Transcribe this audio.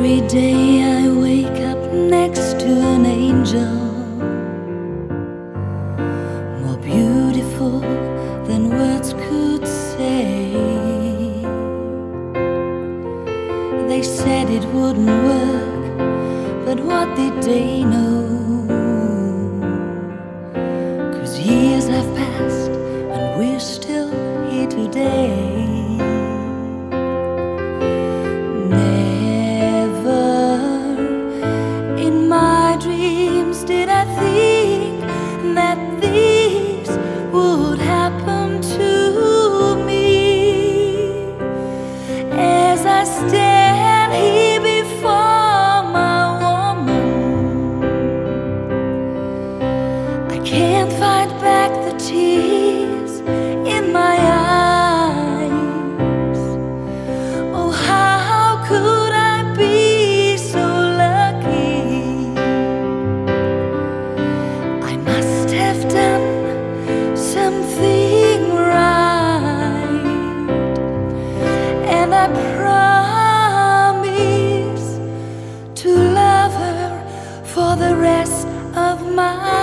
Every day I wake up next to an angel, more beautiful than words could say. They said it wouldn't work, but what did they know? 'Cause years have passed and we're still here today. Did I think that this would happen to me? As I stand here before my woman, I can't fight back the tears in my eyes. Oh, how could I be so lucky? Something right, and I promise to love her for the rest of my